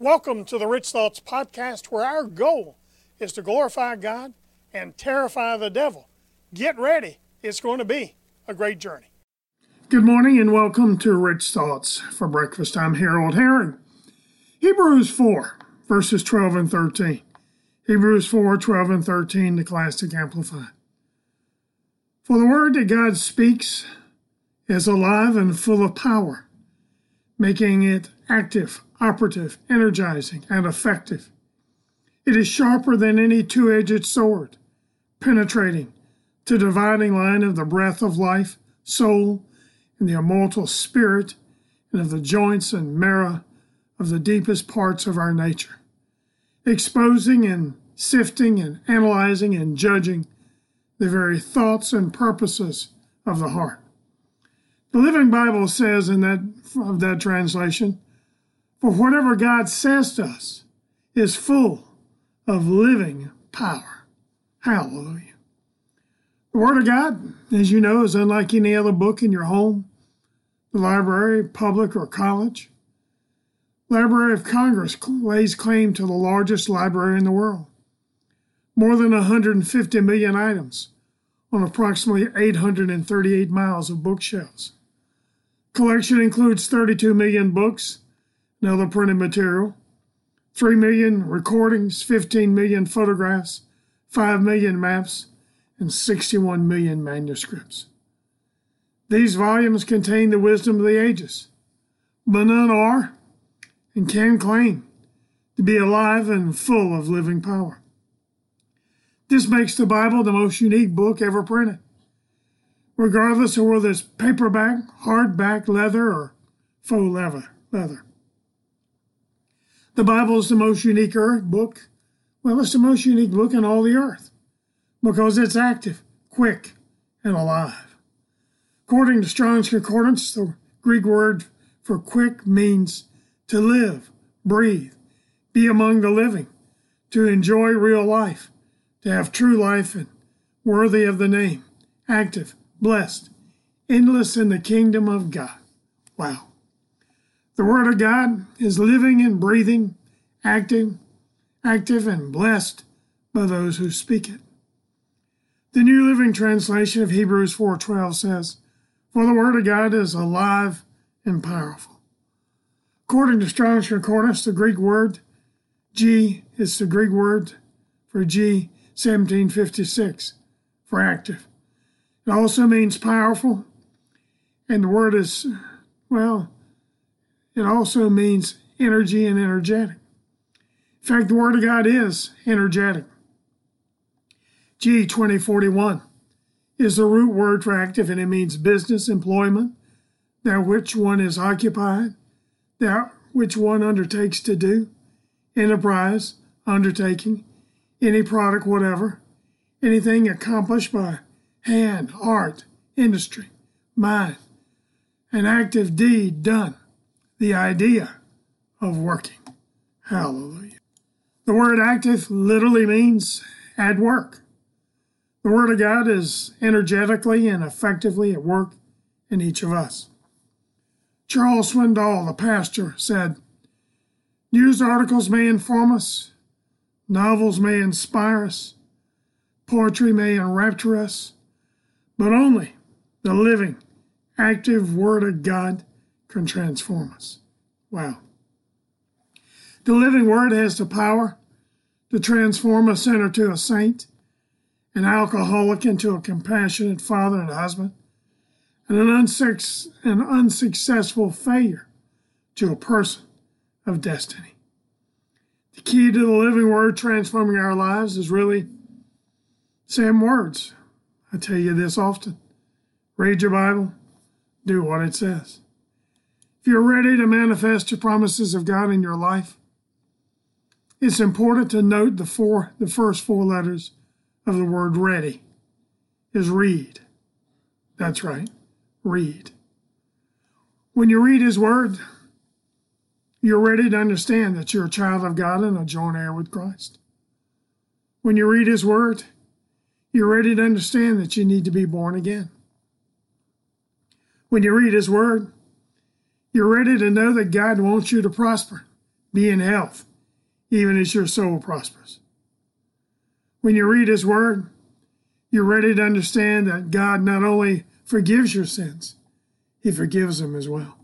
Welcome to the Rich Thoughts Podcast, where our goal is to glorify God and terrify the devil. Get ready. It's going to be a great journey. Good morning and welcome to Rich Thoughts. For breakfast, I'm Harold Herring. Hebrews 4, verses 12 and 13. Hebrews 4, 12 and 13, the Classic Amplified. For the word that God speaks is alive and full of power, making it active, operative, energizing, and effective. It is sharper than any two-edged sword, penetrating to the dividing line of the breath of life, soul, and the immortal spirit, and of the joints and marrow of the deepest parts of our nature, exposing and sifting and analyzing and judging the very thoughts and purposes of the heart. The Living Bible says in that translation, for whatever God says to us is full of living power. Hallelujah. The Word of God, as you know, is unlike any other book in your home, the library, public, or college. Library of Congress lays claim to the largest library in the world. More than 150 million items on approximately 838 miles of bookshelves. Collection includes 32 million books and other printed material, 3 million recordings, 15 million photographs, 5 million maps, and 61 million manuscripts. These volumes contain the wisdom of the ages, but none are and can claim to be alive and full of living power. This makes the Bible the most unique book ever printed, regardless of whether it's paperback, hardback, leather, or faux leather. The Bible is the most unique book. Well, it's the most unique book in all the earth because it's active, quick, and alive. According to Strong's Concordance, the Greek word for quick means to live, breathe, be among the living, to enjoy real life, to have true life and worthy of the name, active, blessed, endless in the kingdom of God. Wow. The Word of God is living and breathing, active and blessed by those who speak it. The New Living Translation of Hebrews 4:12 says, for the Word of God is alive and powerful. According to Strong's Concordance, the Greek word G is the Greek word for G 1756 for active. It also means powerful, and the word is, it also means energy and energetic. In fact, the Word of God is energetic. G 2041 is the root word for active, and it means business, employment, that which one is occupied, that which one undertakes to do, enterprise, undertaking, any product, whatever, anything accomplished by hand, art, industry, mind, an active deed done, the idea of working. Hallelujah. The word active literally means at work. The Word of God is energetically and effectively at work in each of us. Charles Swindoll, the pastor, said, news articles may inform us, novels may inspire us, poetry may enrapture us, but only the living, active Word of God can transform us. Wow. The living Word has the power to transform a sinner to a saint, an alcoholic into a compassionate father and husband, and an unsuccessful failure to a person of destiny. The key to the living Word transforming our lives is really same words. I tell you this often. Read your Bible, do what it says. If you're ready to manifest the promises of God in your life, it's important to note the first four letters of the word ready is read. That's right, read. When you read His Word, you're ready to understand that you're a child of God and a joint heir with Christ. When you read His Word, you're ready to understand that you need to be born again. When you read His Word, you're ready to know that God wants you to prosper, be in health, even as your soul prospers. When you read His Word, you're ready to understand that God not only forgives your sins, He forgives them as well.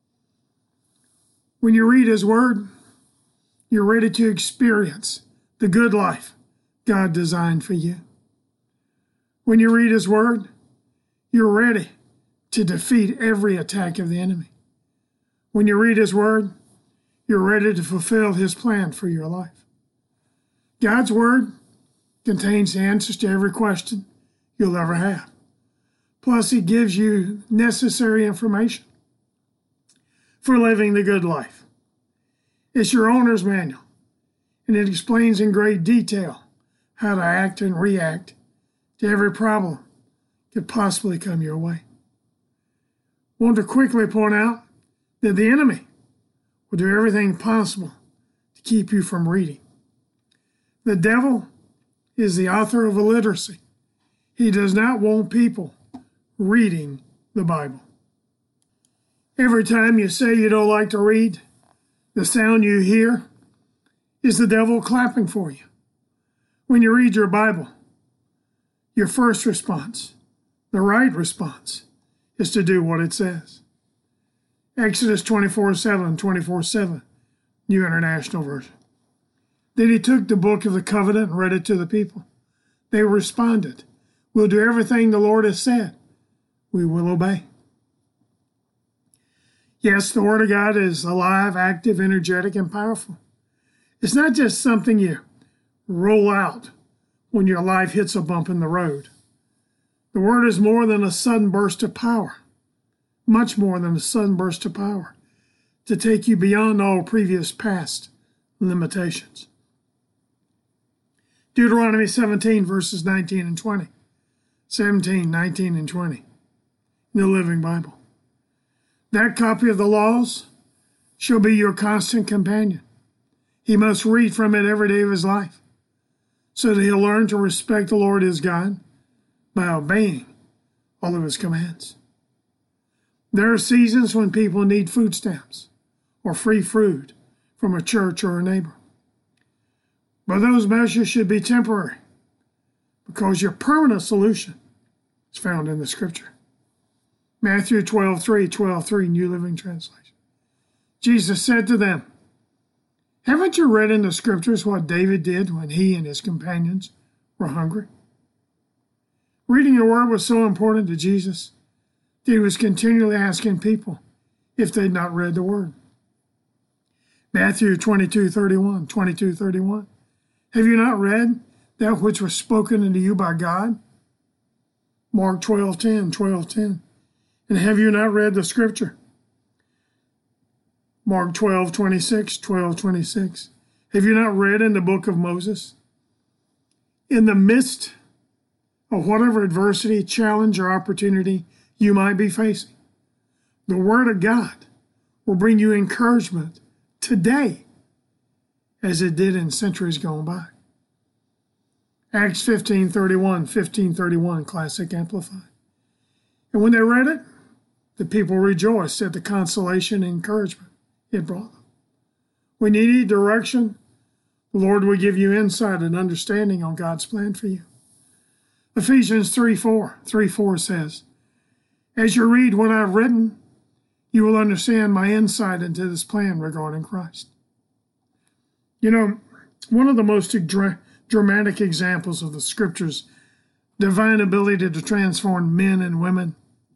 When you read His Word, you're ready to experience the good life God designed for you. When you read His Word, you're ready to defeat every attack of the enemy. When you read His Word, you're ready to fulfill His plan for your life. God's Word contains the answers to every question you'll ever have. Plus, He gives you necessary information for living the good life. It's your owner's manual, and it explains in great detail how to act and react to every problem that could possibly come your way. I want to quickly point out that the enemy will do everything possible to keep you from reading. The devil is the author of illiteracy. He does not want people reading the Bible. Every time you say you don't like to read, the sound you hear is the devil clapping for you. When you read your Bible, your first response, the right response, is to do what it says. Exodus 24:7, 24:7, New International Version. Then He took the book of the covenant and read it to the people. They responded, "We'll do everything the Lord has said. We will obey." Yes, the Word of God is alive, active, energetic, and powerful. It's not just something you roll out when your life hits a bump in the road. The Word is more than a sudden burst of power, much more than a sudden burst of power, to take you beyond all previous past limitations. Deuteronomy 17, verses 19 and 20. 17, 19, and 20. In the Living Bible. That copy of the laws shall be your constant companion. He must read from it every day of his life, so that he'll learn to respect the Lord his God by obeying all of His commands. There are seasons when people need food stamps or free food from a church or a neighbor. But those measures should be temporary, because your permanent solution is found in the Scripture. Matthew 12:3, 12:3, New Living Translation. Jesus said to them, "Haven't you read in the Scriptures what David did when he and his companions were hungry?" Reading the Word was so important to Jesus that He was continually asking people if they'd not read the Word. Matthew 22:31, 22:31. Have you not read that which was spoken unto you by God? Mark 12:10, 12:10. And have you not read the Scripture? Mark 12:26, 12:26. Have you not read in the book of Moses? In the midst of whatever adversity, challenge, or opportunity you might be facing, the Word of God will bring you encouragement today as it did in centuries gone by. Acts 15:31, 15:31, Classic Amplified. And when they read it, the people rejoiced at the consolation and encouragement it brought them. When you need direction, the Lord will give you insight and understanding on God's plan for you. Ephesians 3:4 says, "As you read what I've written, you will understand my insight into this plan regarding Christ." You know, one of the most dramatic examples of the Scripture's divine ability to transform men and women,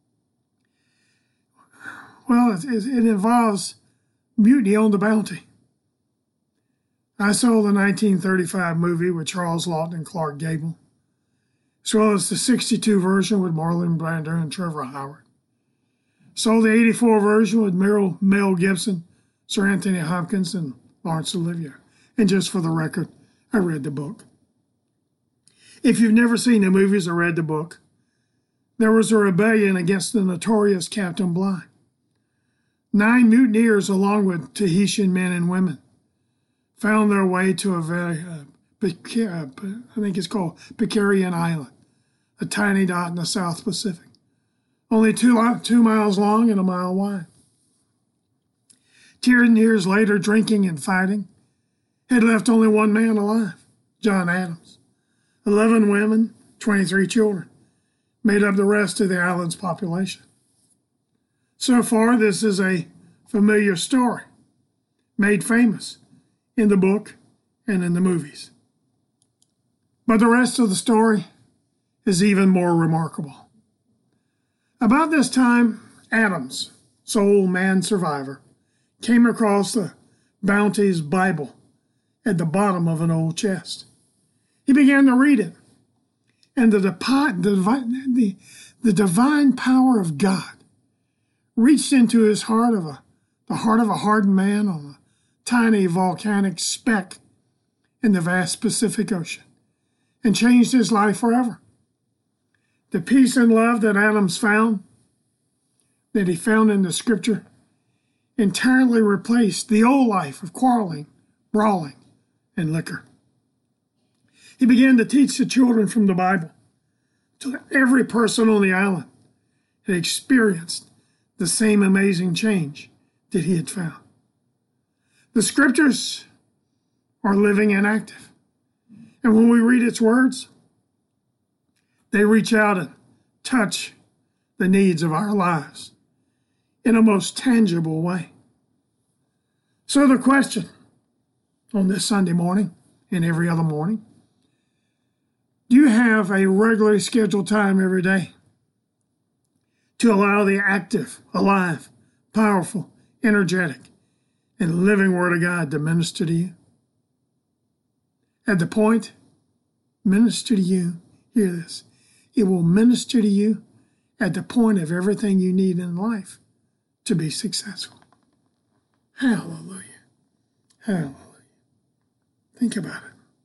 well, it involves Mutiny on the Bounty. I saw the 1935 movie with Charles Lawton and Clark Gable, as well as the 62 version with Marlon Brando and Trevor Howard. Saw the 84 version with Mel Gibson, Sir Anthony Hopkins, and Laurence Olivier. And just for the record, I read the book. If you've never seen the movies or read the book, there was a rebellion against the notorious Captain Bligh. 9 mutineers, along with Tahitian men and women, found their way to a very, I think it's called Pitcairn Island, a tiny dot in the South Pacific, only 2 miles long and a mile wide. 10 years later, drinking and fighting, had left only one man alive, John Adams. 11 women, 23 children, made up the rest of the island's population. So far, this is a familiar story, made famous in the book and in the movies. But the rest of the story is even more remarkable. About this time, Adams, sole man survivor, came across the Bounty's Bible at the bottom of an old chest. He began to read it, and the divine power of God reached into his heart the heart of a hardened man on a tiny volcanic speck in the vast Pacific Ocean, and changed his life forever. The peace and love that Adams found, that he found in the scripture, entirely replaced the old life of quarreling, brawling, and liquor. He began to teach the children from the Bible till every person on the island had experienced the same amazing change that he had found. The scriptures are living and active. And when we read its words, they reach out and touch the needs of our lives in a most tangible way. So the question on this Sunday morning and every other morning, do you have a regularly scheduled time every day to allow the active, alive, powerful, energetic, and living Word of God to minister to you? At the point, minister to you, hear this, it will minister to you at the point of everything you need in life to be successful. Hallelujah. Hallelujah. Think about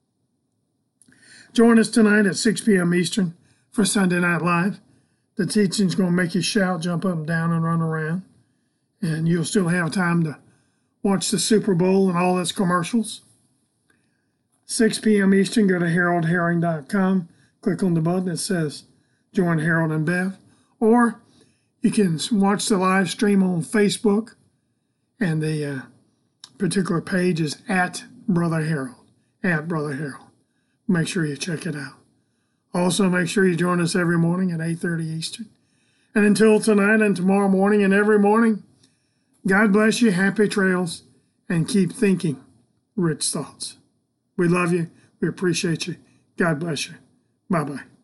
it. Join us tonight at 6 p.m. Eastern for Sunday Night Live. The teaching's going to make you shout, jump up and down, and run around. And you'll still have time to watch the Super Bowl and all its commercials. 6 p.m. Eastern, go to haroldherring.com. Click on the button that says Join Harold and Bev. Or you can watch the live stream on Facebook. And the particular page is at Brother Harold. At Brother Harold. Make sure you check it out. Also, make sure you join us every morning at 8:30 Eastern. And until tonight and tomorrow morning and every morning, God bless you, happy trails, and keep thinking rich thoughts. We love you. We appreciate you. God bless you. Bye-bye.